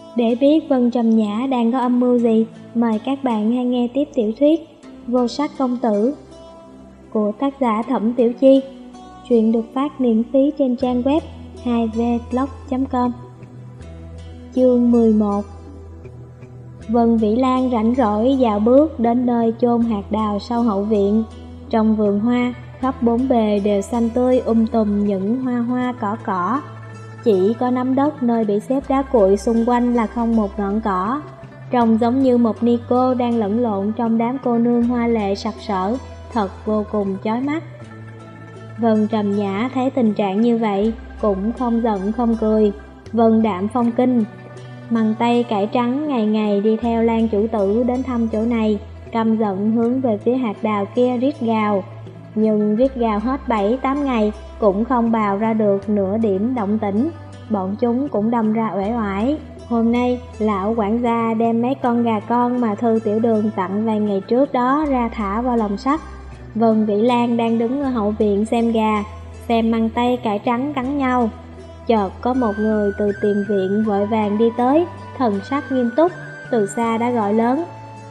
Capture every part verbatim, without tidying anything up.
Để biết Vân Trầm Nhã đang có âm mưu gì, mời các bạn hãy nghe tiếp tiểu thuyết Vô Sắc Công Tử của tác giả Thẩm Tiểu Chi. Truyện được phát miễn phí trên trang web hai v blog chấm com. Chương mười một. Vân Vĩ Lan rảnh rỗi dạo bước đến nơi chôn hạt đào sau hậu viện. Trong vườn hoa, khắp bốn bề đều xanh tươi um tùm những hoa hoa cỏ cỏ. Chỉ có nắm đất nơi bị xếp đá cuội xung quanh là không một ngọn cỏ. Trông giống như một ni cô đang lẫn lộn trong đám cô nương hoa lệ sặc sỡ, thật vô cùng chói mắt. Vân Trầm Nhã thấy tình trạng như vậy, cũng không giận không cười. Vân đạm phong kinh, mằng tay cải trắng ngày ngày đi theo Lan chủ tử đến thăm chỗ này, căm giận hướng về phía hạt đào kia rít gào. Nhưng rít gào hết bảy tám ngày cũng không bào ra được nửa điểm động tĩnh. Bọn chúng cũng đâm ra uể oải. Hôm nay, lão quản gia đem mấy con gà con mà Thư Tiểu Đường tặng vài ngày trước đó ra thả vào lồng sắt. Vân Vĩ Lan đang đứng ở hậu viện xem gà, xem măng tay cải trắng cắn nhau. Chợt có một người từ tiền viện vội vàng đi tới, thần sắc nghiêm túc, từ xa đã gọi lớn: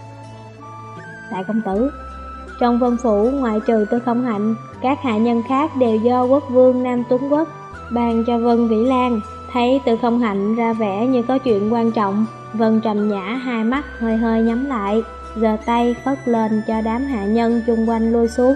Đại công tử! Trong Vân phủ ngoại trừ Tư Không Hạnh, các hạ nhân khác đều do quốc vương Nam Tuấn Quốc ban cho Vân Vĩ Lan. Thấy Tư Không Hạnh ra vẻ như có chuyện quan trọng, Vân Trầm Nhã hai mắt hơi hơi nhắm lại, giơ tay phất lên cho đám hạ nhân chung quanh lui xuống.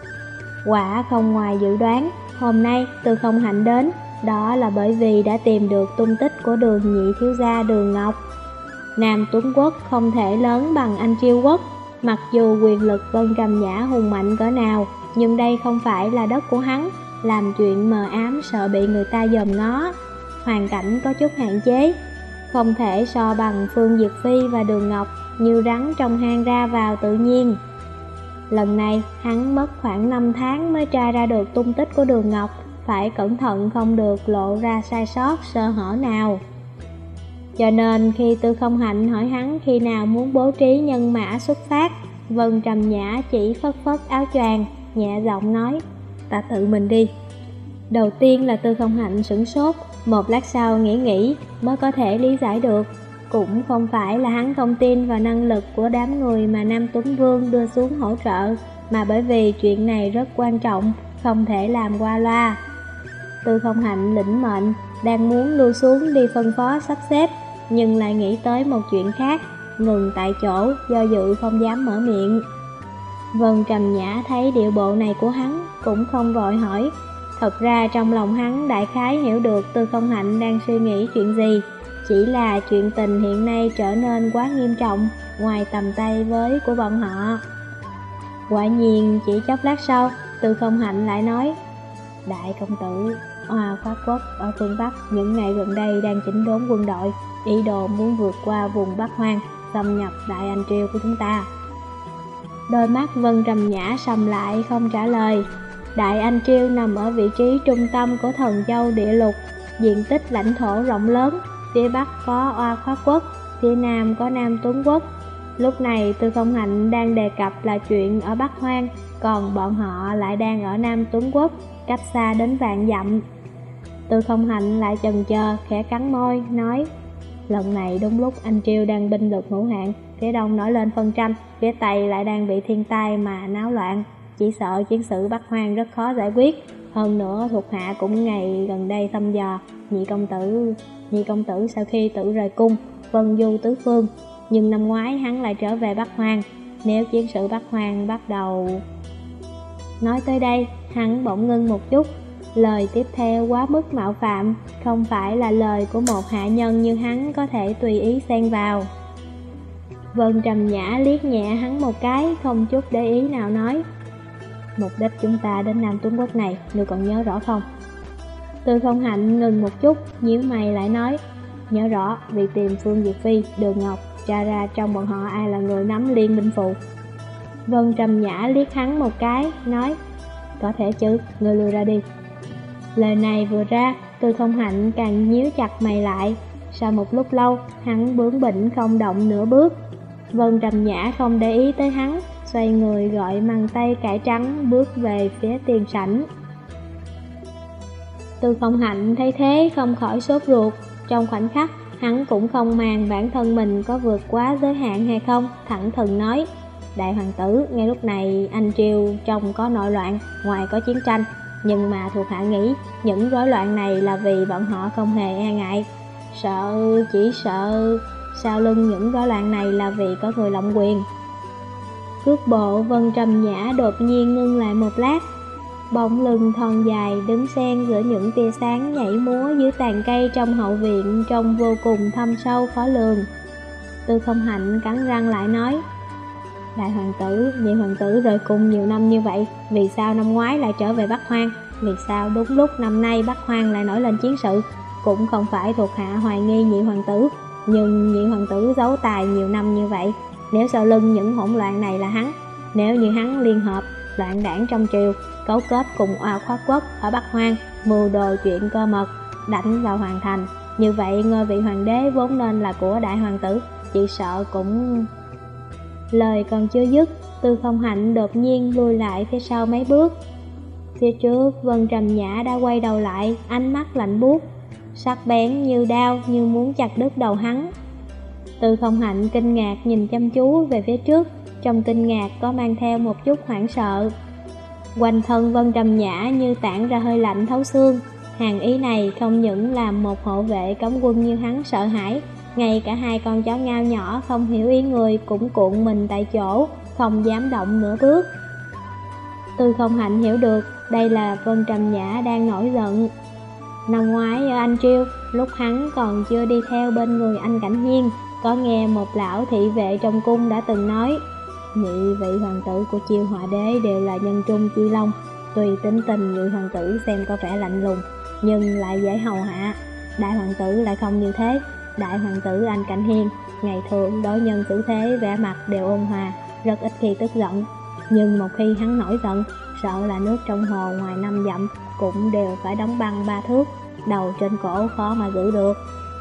Quả không ngoài dự đoán, hôm nay Tư Không Hạnh đến, đó là bởi vì đã tìm được tung tích của Đường nhị thiếu gia Đường Ngọc. Nam Tuấn Quốc không thể lớn bằng Anh Chiêu Quốc. Mặc dù quyền lực Vân Trầm Nhã hùng mạnh cỡ nào, nhưng đây không phải là đất của hắn, làm chuyện mờ ám sợ bị người ta dòm ngó. Hoàn cảnh có chút hạn chế, không thể so bằng Phương Diệp Phi và Đường Ngọc, như rắn trong hang ra vào tự nhiên. Lần này hắn mất khoảng năm tháng mới tra ra được tung tích của Đường Ngọc, phải cẩn thận không được lộ ra sai sót sơ hở nào. Cho nên khi Tư Không Hạnh hỏi hắn khi nào muốn bố trí nhân mã xuất phát, Vân Trầm Nhã chỉ phất phất áo choàng, nhẹ giọng nói: Ta tự mình đi. Đầu tiên là Tư Không Hạnh sửng sốt, một lát sau nghĩ nghĩ mới có thể lý giải được. Cũng không phải là hắn không tin vào năng lực của đám người mà Nam Tuấn Vương đưa xuống hỗ trợ, mà bởi vì chuyện này rất quan trọng, không thể làm qua loa. Tư Không Hạnh lĩnh mệnh, đang muốn lưu xuống đi phân phó sắp xếp, nhưng lại nghĩ tới một chuyện khác, ngừng tại chỗ, do dự không dám mở miệng. Vân Trầm Nhã thấy điệu bộ này của hắn, cũng không vội hỏi. Thật ra trong lòng hắn đại khái hiểu được Tư Không Hạnh đang suy nghĩ chuyện gì, chỉ là chuyện tình hiện nay trở nên quá nghiêm trọng, ngoài tầm tay với của bọn họ. Quả nhiên chỉ chốc lát sau, Tư Không Hạnh lại nói: Đại công tử, Hoa Phát Quốc ở phương Bắc những ngày gần đây đang chỉnh đốn quân đội, ý đồ muốn vượt qua vùng Bắc Hoang, xâm nhập Đại Anh Triều của chúng ta. Đôi mắt Vân Trầm Nhã sầm lại không trả lời. Đại Anh Triều nằm ở vị trí trung tâm của Thần Châu địa lục, diện tích lãnh thổ rộng lớn, phía Bắc có Hoa Phát Quốc, phía Nam có Nam Tuấn Quốc. Lúc này Tư Không Hạnh đang đề cập là chuyện ở Bắc Hoang, còn bọn họ lại đang ở Nam Tuấn Quốc, cách xa đến vạn dặm. Tư Không Hạnh lại chần chờ, khẽ cắn môi, nói: Lần này đúng lúc Anh Triều đang binh lực hữu hạn, phía đông nổi lên phân tranh, phía tây lại đang bị thiên tai mà náo loạn, chỉ sợ chiến sự Bắc Hoang rất khó giải quyết. Hơn nữa thuộc hạ cũng ngày gần đây thăm dò nhị công tử nhị công tử sau khi tự rời cung vân du tứ phương, nhưng năm ngoái hắn lại trở về Bắc Hoang. Nếu chiến sự Bắc Hoang bắt đầu... Nói tới đây, hắn bỗng ngưng một chút. Lời tiếp theo quá mức mạo phạm, không phải là lời của một hạ nhân như hắn có thể tùy ý xen vào. Vân Trầm Nhã liếc nhẹ hắn một cái, không chút để ý nào nói: Mục đích chúng ta đến Nam Tuấn Quốc này, ngươi còn nhớ rõ không? Tư Không Hạnh ngừng một chút, nhíu mày lại nói: Nhớ rõ, vì tìm Phương Diệp Phi, Đường Ngọc, tra ra trong bọn họ ai là người nắm liên minh phụ. Vân Trầm Nhã liếc hắn một cái, nói: Có thể chứ, ngươi lui ra đi. Lời này vừa ra, Tư Không Hạnh càng nhíu chặt mày lại. Sau một lúc lâu, hắn bướng bỉnh không động nửa bước. Vân Trầm Nhã không để ý tới hắn, xoay người gọi măng tay cải trắng bước về phía tiền sảnh. Tư Không Hạnh thấy thế không khỏi sốt ruột. Trong khoảnh khắc, Hắn cũng không màng bản thân mình có vượt quá giới hạn hay không, thẳng thừng nói: Đại hoàng tử, ngay lúc này Anh Triều trông có nội loạn, ngoài có chiến tranh, nhưng mà thuộc hạ nghĩ những rối loạn này là vì bọn họ không hề e ngại. Sợ, chỉ sợ sau lưng những rối loạn này là vì có người lộng quyền. Cước bộ Vân Trầm Nhã đột nhiên ngưng lại một lát. Bóng lưng thon dài đứng xen giữa những tia sáng nhảy múa dưới tàn cây trong hậu viện trông vô cùng thâm sâu khó lường. Tư Không Hạnh cắn răng lại nói: Đại hoàng tử, nhị hoàng tử rời cung nhiều năm như vậy, vì sao năm ngoái lại trở về Bắc Hoang? Vì sao đúng lúc năm nay Bắc Hoang lại nổi lên chiến sự? Cũng không phải thuộc hạ hoài nghi nhị hoàng tử, nhưng nhị hoàng tử giấu tài nhiều năm như vậy. Nếu sau lưng những hỗn loạn này là hắn, nếu như hắn liên hợp loạn đảng trong triều, cấu kết cùng Oa Khoát Quốc ở Bắc Hoang, mưu đồ chuyện cơ mật, đánh vào hoàng thành, như vậy ngôi vị hoàng đế vốn nên là của đại hoàng tử, chỉ sợ cũng... Lời còn chưa dứt, Tư Không Hạnh đột nhiên lùi lại phía sau mấy bước. Phía trước, Vân Trầm Nhã đã quay đầu lại, ánh mắt lạnh buốt, sắc bén như đao, như muốn chặt đứt đầu hắn. Tư Không Hạnh kinh ngạc nhìn chăm chú về phía trước, trong kinh ngạc có mang theo một chút hoảng sợ. Quanh thân Vân Trầm Nhã như tản ra hơi lạnh thấu xương. Hàng ý này không những làm một hộ vệ cấm quân như hắn sợ hãi, ngay cả hai con chó ngao nhỏ không hiểu ý người cũng cuộn mình tại chỗ, không dám động nửa bước. Tư Không Hạnh hiểu được đây là Vân Trầm Nhã đang nổi giận. Năm ngoái ở Anh Triều, lúc hắn còn chưa đi theo bên người anh Cảnh Hiên, có nghe một lão thị vệ trong cung đã từng nói: Nhị vị hoàng tử của Chiêu Họa Đế đều là nhân trung chi long, tuy tính tình nhị hoàng tử xem có vẻ lạnh lùng, nhưng lại dễ hầu hạ. Đại hoàng tử lại không như thế. Đại hoàng tử anh Cảnh Hiên ngày thường đối nhân xử thế vẻ mặt đều ôn hòa, rất ít khi tức giận, nhưng một khi hắn nổi giận, sợ là nước trong hồ ngoài năm dặm cũng đều phải đóng băng ba thước, đầu trên cổ khó mà giữ được.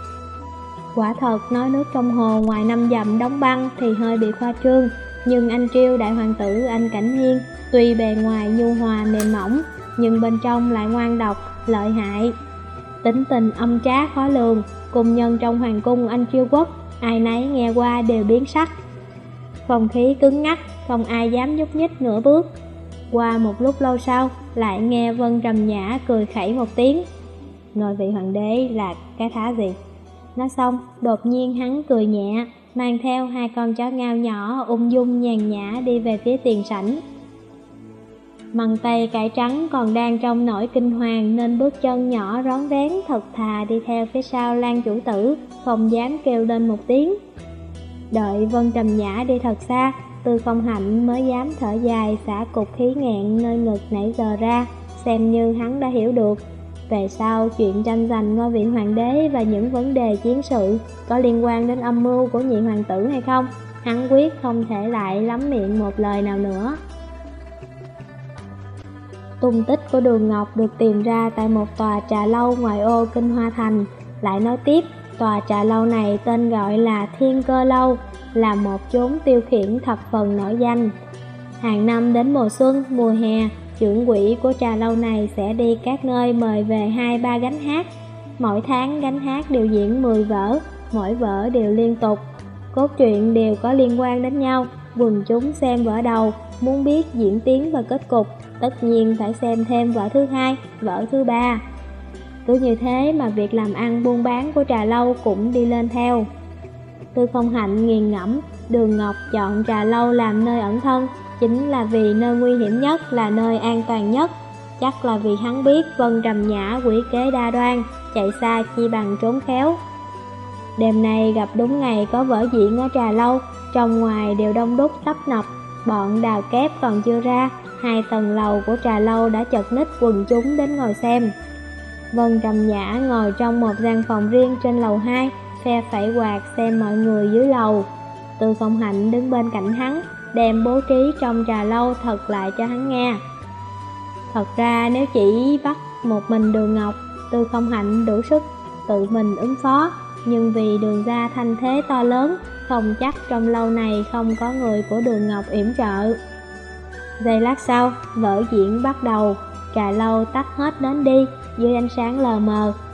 Quả thật nói nước trong hồ ngoài năm dặm đóng băng thì hơi bị khoa trương, nhưng anh Triêu đại hoàng tử anh Cảnh Hiên tuy bề ngoài nhu hòa mềm mỏng, nhưng bên trong lại ngoan độc, lợi hại. Tính tình âm trá khó lường, cùng nhân trong hoàng cung Anh Chiêu quốc, ai nấy nghe qua đều biến sắc. Không khí cứng ngắc, không ai dám nhúc nhích nửa bước. Qua một lúc lâu sau, lại nghe Vân Trầm Nhã cười khẩy một tiếng: Ngôi vị hoàng đế là cái thá gì? Nói xong, đột nhiên hắn cười nhẹ, mang theo hai con chó ngao nhỏ ung dung nhàn nhã đi về phía tiền sảnh. Măng tây cải trắng còn đang trong nỗi kinh hoàng nên bước chân nhỏ rón rén thật thà đi theo phía sau Lan chủ tử, không dám kêu lên một tiếng. Đợi Vân Trầm Nhã đi thật xa, Tư Không Hạnh mới dám thở dài xả cục khí nghẹn nơi ngực nãy giờ ra, xem như hắn đã hiểu được. Về sau chuyện tranh giành ngôi vị hoàng đế và những vấn đề chiến sự có liên quan đến âm mưu của nhị hoàng tử hay không, hắn quyết không thể lại lắm miệng một lời nào nữa. Tung tích của Đường Ngọc được tìm ra tại một tòa trà lâu ngoài ô Kinh Hoa Thành. Lại nói tiếp, tòa trà lâu này tên gọi là Thiên Cơ Lâu, là một chốn tiêu khiển thập phần nổi danh. Hàng năm đến mùa xuân, mùa hè, trưởng quỹ của trà lâu này sẽ đi các nơi mời về hai ba gánh hát. Mỗi tháng gánh hát đều diễn mười vở, mỗi vở đều liên tục, cốt truyện đều có liên quan đến nhau. Quần chúng xem vở đầu, muốn biết diễn tiến và kết cục, tất nhiên phải xem thêm vở thứ hai, vở thứ ba. Cứ như thế mà việc làm ăn buôn bán của trà lâu cũng đi lên theo. Tư Không Hạnh nghiền ngẫm, Đường Ngọc chọn trà lâu làm nơi ẩn thân, chính là vì nơi nguy hiểm nhất là nơi an toàn nhất. Chắc là vì hắn biết Vân Trầm Nhã quỷ kế đa đoan, chạy xa chi bằng trốn khéo. Đêm nay gặp đúng ngày có vở diễn ở trà lâu, trong ngoài đều đông đúc tấp nập, bọn đào kép còn chưa ra, hai tầng lầu của trà lâu đã chật ních quần chúng đến ngồi xem. Vân Trầm Nhã ngồi trong một gian phòng riêng trên lầu hai, phe phẩy quạt xem mọi người dưới lầu. Tư Không Hạnh đứng bên cạnh hắn, đem bố trí trong trà lâu thật lại cho hắn nghe. Thật ra nếu chỉ bắt một mình Đường Ngọc, Tư Không Hạnh đủ sức tự mình ứng phó, nhưng vì Đường gia thanh thế to lớn, không chắc trong lâu này không có người của Đường Ngọc yểm trợ. Giây lát sau, vở diễn bắt đầu, trà lâu tắt hết nến đi, dưới ánh sáng lờ mờ,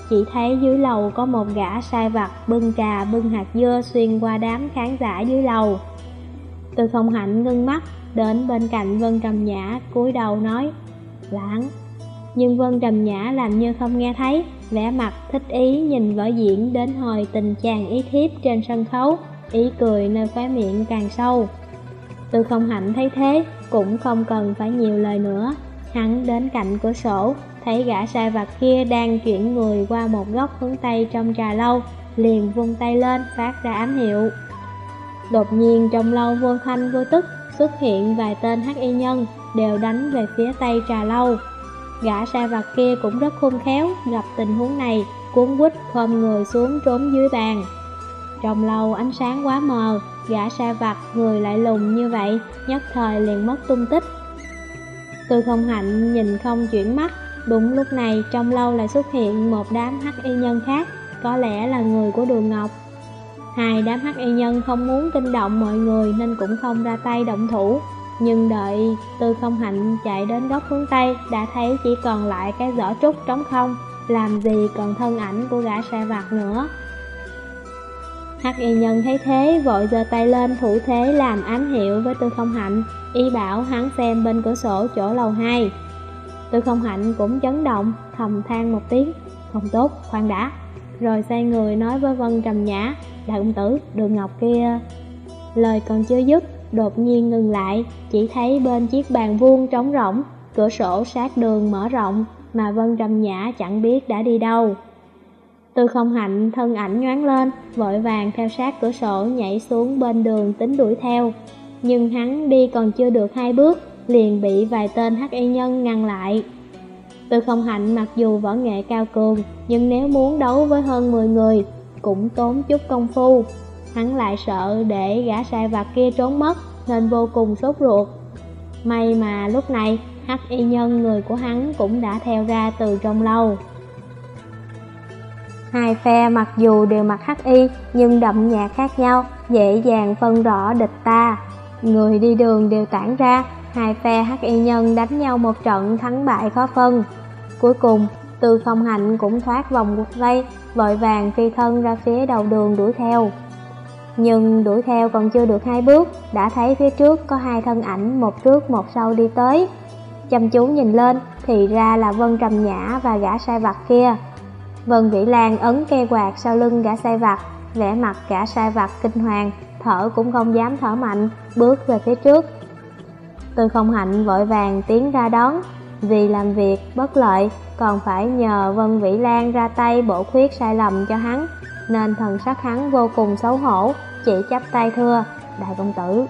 chỉ thấy dưới lầu có một gã sai vặt bưng trà bưng hạt dưa xuyên qua đám khán giả dưới lầu. Tư Không Hạnh ngưng mắt, đến bên cạnh Vân Trầm Nhã cúi đầu nói, Lãng. Nhưng Vân Trầm Nhã làm như không nghe thấy, vẻ mặt thích ý nhìn vở diễn đến hồi tình chàng ý thiếp trên sân khấu, ý cười nơi khóe miệng càng sâu. Tư Không Hạnh thấy thế, cũng không cần phải nhiều lời nữa. Hắn đến cạnh cửa sổ, thấy gã sai vặt kia đang chuyển người qua một góc hướng Tây trong trà lâu, liền vung tay lên phát ra ám hiệu. Đột nhiên trong lâu vô thanh vô tức xuất hiện vài tên hắc y nhân, đều đánh về phía Tây trà lâu. Gã sai vặt kia cũng rất khôn khéo, gặp tình huống này, cuống quýt khom người xuống trốn dưới bàn. Trong lâu ánh sáng quá mờ, gã sai vặt người lại lùn như vậy, nhất thời liền mất tung tích. Tư Không Hạnh nhìn không chuyển mắt, đúng lúc này trong lâu lại xuất hiện một đám hắc y nhân khác, có lẽ là người của Đường Ngọc. Hai đám hắc y nhân không muốn kinh động mọi người nên cũng không ra tay động thủ, nhưng đợi Tư Không Hạnh chạy đến góc hướng Tây, đã thấy chỉ còn lại cái giỏ trúc trống không, làm gì còn thân ảnh của gã sai vặt nữa. Hắc y nhân thấy thế vội giơ tay lên thủ thế làm ám hiệu với Tư Không Hạnh, ý bảo hắn xem bên cửa sổ chỗ lầu hai. Tư Không Hạnh cũng chấn động, thầm than một tiếng, không tốt, khoan đã. Rồi xoay người nói với Vân Trầm Nhã, đại công tử, Đường Ngọc kia. Lời còn chưa dứt, đột nhiên ngừng lại, chỉ thấy bên chiếc bàn vuông trống rỗng, cửa sổ sát đường mở rộng, mà Vân Trầm Nhã chẳng biết đã đi đâu. Tư Không Hạnh thân ảnh nhoáng lên, vội vàng theo sát cửa sổ nhảy xuống bên đường tính đuổi theo. Nhưng hắn đi còn chưa được hai bước, liền bị vài tên hắc y nhân ngăn lại. Tư Không Hạnh mặc dù võ nghệ cao cường, nhưng nếu muốn đấu với hơn mười người, cũng tốn chút công phu. Hắn lại sợ để gã sai vặt kia trốn mất, nên vô cùng sốt ruột. May mà lúc này, hắc y nhân người của hắn cũng đã theo ra từ trong lâu. Hai phe mặc dù đều mặc hắc y, nhưng đậm nhạt khác nhau, dễ dàng phân rõ địch ta. Người đi đường đều tản ra, hai phe hắc y nhân đánh nhau một trận thắng bại khó phân. Cuối cùng, Tư Không Hạnh cũng thoát vòng cuộc vây, vội vàng phi thân ra phía đầu đường đuổi theo. Nhưng đuổi theo còn chưa được hai bước, đã thấy phía trước có hai thân ảnh một trước một sau đi tới. Chăm chú nhìn lên, thì ra là Vân Trầm Nhã và gã sai vặt kia. Vân Vĩ Lan ấn cây quạt sau lưng gã sai vặt, vẻ mặt gã sai vặt kinh hoàng, thở cũng không dám thở mạnh, bước về phía trước. Tư Không Hạnh vội vàng tiến ra đón, vì làm việc bất lợi, còn phải nhờ Vân Vĩ Lan ra tay bổ khuyết sai lầm cho hắn, nên thần sắc hắn vô cùng xấu hổ, chỉ chắp tay thưa, đại công tử.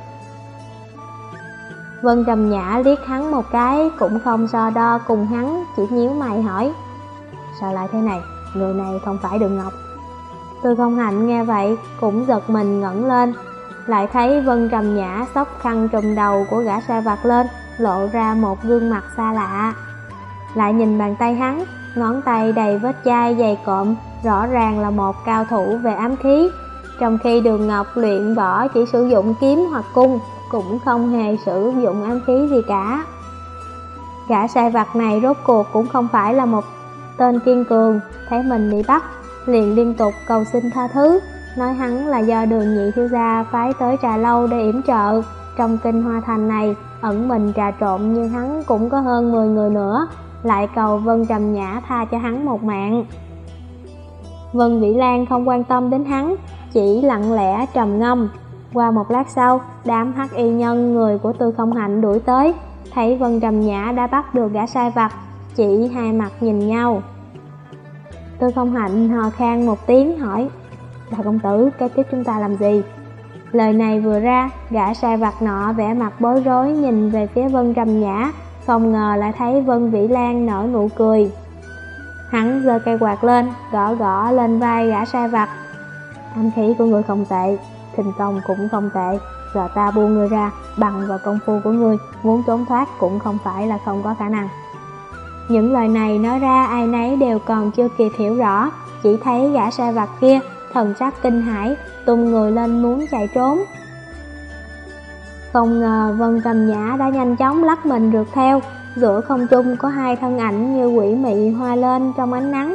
Vân Trầm Nhã liếc hắn một cái, cũng không so đo cùng hắn, chỉ nhíu mày hỏi, sao lại thế này, người này không phải Đường Ngọc. Tư Không Hạnh nghe vậy cũng giật mình ngẩng lên, lại thấy Vân Trầm Nhã xốc khăn trùm đầu của gã sai vặt lên, lộ ra một gương mặt xa lạ. Lại nhìn bàn tay hắn, ngón tay đầy vết chai dày cộm, rõ ràng là một cao thủ về ám khí, trong khi Đường Ngọc luyện võ chỉ sử dụng kiếm hoặc cung, cũng không hề sử dụng ám khí gì cả. Gã sai vặt này rốt cuộc cũng không phải là một tên kiên cường, thấy mình bị bắt, liền liên tục cầu xin tha thứ, nói hắn là do Đường nhị thiếu gia phái tới trà lâu để yểm trợ. Trong kinh Hoa Thành này, ẩn mình trà trộn như hắn cũng có hơn mười người nữa, lại cầu Vân Trầm Nhã tha cho hắn một mạng. Vân Vĩ Lan không quan tâm đến hắn, chỉ lặng lẽ trầm ngâm. Qua một lát sau, đám hắc y nhân người của Tư Không Hạnh đuổi tới, thấy Vân Trầm Nhã đã bắt được gã sai vặt, chỉ hai mặt nhìn nhau. Tư Không Hạnh hò khan một tiếng hỏi, đại công tử, cái tiếp chúng ta làm gì? Lời này vừa ra, gã sai vặt nọ vẻ mặt bối rối nhìn về phía Vân Trầm Nhã, không ngờ lại thấy Vân Vĩ Lan nở nụ cười. Hắn giơ cây quạt lên, gõ gõ lên vai gã sai vặt. Ám khí của người không tệ, khinh công cũng không tệ, giờ ta buông người ra, bằng vào công phu của ngươi, muốn trốn thoát cũng không phải là không có khả năng. Những lời này nói ra ai nấy đều còn chưa kịp hiểu rõ, chỉ thấy gã sai vặt kia thần sắc kinh hãi, tung người lên muốn chạy trốn. Không ngờ Vân Trầm Nhã đã nhanh chóng lắc mình rượt theo, giữa không trung có hai thân ảnh như quỷ mị hoa lên trong ánh nắng,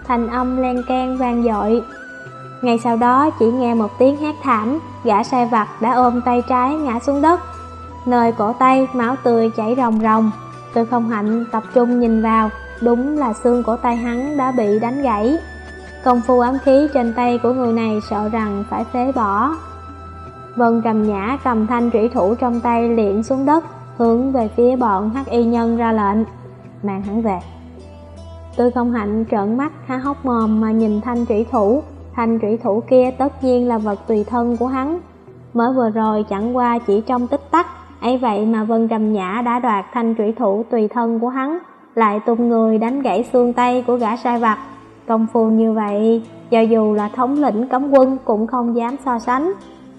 thanh âm len keng vang dội. Ngay sau đó chỉ nghe một tiếng hét thảm, gã sai vặt đã ôm tay trái ngã xuống đất. Nơi cổ tay máu tươi chảy ròng ròng. Tư Không Hạnh tập trung nhìn vào, đúng là xương cổ tay hắn đã bị đánh gãy. Công phu ám khí trên tay của người này sợ rằng phải phế bỏ. Vân Trầm Nhã cầm thanh trủy thủ trong tay liệng xuống đất, hướng về phía bọn hắc y nhân ra lệnh: mang hắn về. Tư Không Hạnh trợn mắt há hốc mồm mà nhìn thanh trủy thủ. Thanh trủy thủ kia tất nhiên là vật tùy thân của hắn. Mới vừa rồi chẳng qua chỉ trong tích tắc, ấy vậy mà Vân Trầm Nhã đã đoạt thanh trủy thủ tùy thân của hắn, lại tung người đánh gãy xương tay của gã sai vặt. Công phu như vậy, cho dù là thống lĩnh cấm quân cũng không dám so sánh.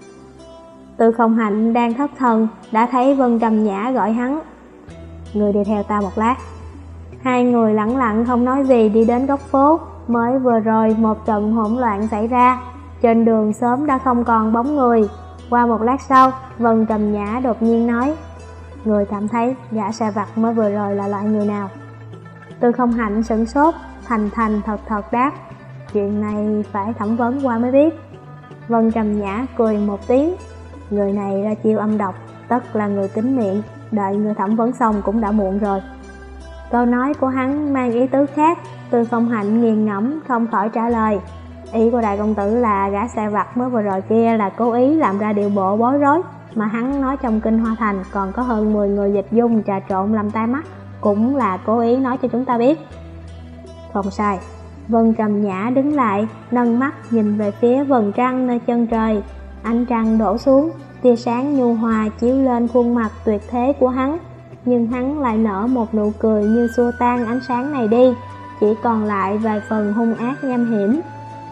Tư Không Hạnh đang thất thần, đã thấy Vân Trầm Nhã gọi hắn: người đi theo ta một lát. Hai người lẳng lặng không nói gì đi đến góc phố. Mới vừa rồi một trận hỗn loạn xảy ra, trên đường sớm đã không còn bóng người. Qua một lát sau, Vân Trầm Nhã đột nhiên nói: người cảm thấy gã sai vặt mới vừa rồi là loại người nào? Tư Không Hạnh sửng sốt, thành thành thật thật đáp: chuyện này phải thẩm vấn qua mới biết. Vân Trầm Nhã cười một tiếng: người này ra chiêu âm độc, tất là người kín miệng, đợi người thẩm vấn xong cũng đã muộn rồi. Câu nói của hắn mang ý tứ khác. Tư Không Hạnh nghiền ngẫm không khỏi trả lời: ý của đại công tử là gã sai vặt mới vừa rồi kia là cố ý làm ra điệu bộ bối rối, mà hắn nói trong kinh Hoa Thành còn có hơn mười người dịch dung trà trộn làm tai mắt, cũng là cố ý nói cho chúng ta biết. Không sai. Vân Trầm Nhã đứng lại, nâng mắt nhìn về phía vầng trăng nơi chân trời. Ánh trăng đổ xuống, tia sáng nhu hòa chiếu lên khuôn mặt tuyệt thế của hắn, nhưng hắn lại nở một nụ cười như xua tan ánh sáng này đi, chỉ còn lại vài phần hung ác nham hiểm.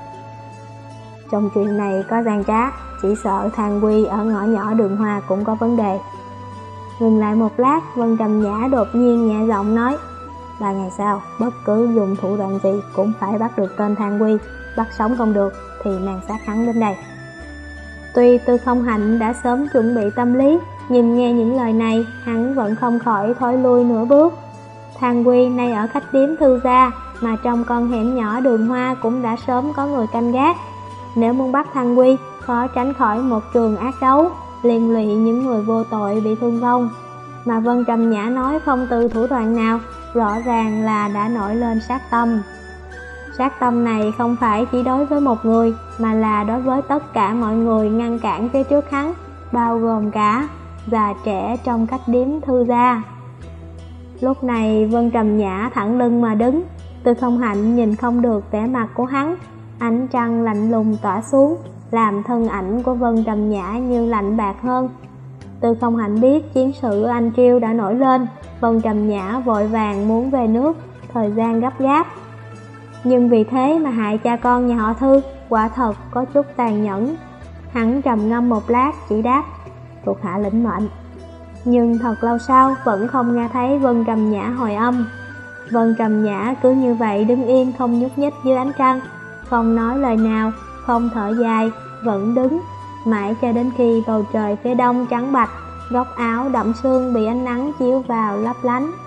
Trong chuyện này có gian trá, chỉ sợ Thang Quy ở ngõ nhỏ Đường Hoa cũng có vấn đề. Ngừng lại một lát, Vân Trầm Nhã đột nhiên nhẹ giọng nói: ba ngày sau, bất cứ dùng thủ đoạn gì cũng phải bắt được tên Thang Quy, bắt sống không được thì nàng sát hắn đến đây. Tuy Tư Không Hạnh đã sớm chuẩn bị tâm lý, nhưng nghe những lời này, hắn vẫn không khỏi thối lui nửa bước. Thang Quy nay ở khách điếm Thư gia, mà trong con hẻm nhỏ Đường Hoa cũng đã sớm có người canh gác. Nếu muốn bắt Thang Quy, khó tránh khỏi một trường ác đấu, liên lụy những người vô tội bị thương vong. Mà Vân Trầm Nhã nói không từ thủ đoạn nào, rõ ràng là đã nổi lên sát tâm. Sát tâm này không phải chỉ đối với một người, mà là đối với tất cả mọi người ngăn cản phía trước hắn, bao gồm cả già trẻ trong khách điếm Thư gia. Lúc này Vân Trầm Nhã thẳng lưng mà đứng. Tư Không Hạnh nhìn không được vẻ mặt của hắn. Ánh trăng lạnh lùng tỏa xuống, làm thân ảnh của Vân Trầm Nhã như lạnh bạc hơn. Tư Không Hạnh biết chiến sự Anh Triêu đã nổi lên, Vân Trầm Nhã vội vàng muốn về nước, thời gian gấp gáp. Nhưng vì thế mà hại cha con nhà họ Thư, quả thật có chút tàn nhẫn. Hắn trầm ngâm một lát chỉ đáp: thuộc hạ lĩnh mệnh. Nhưng thật lâu sau vẫn không nghe thấy Vân Trầm Nhã hồi âm. Vân Trầm Nhã cứ như vậy đứng yên không nhúc nhích dưới ánh trăng, không nói lời nào, không thở dài, vẫn đứng mãi cho đến khi bầu trời phía đông trắng bạch, góc áo đậm sương bị ánh nắng chiếu vào lấp lánh.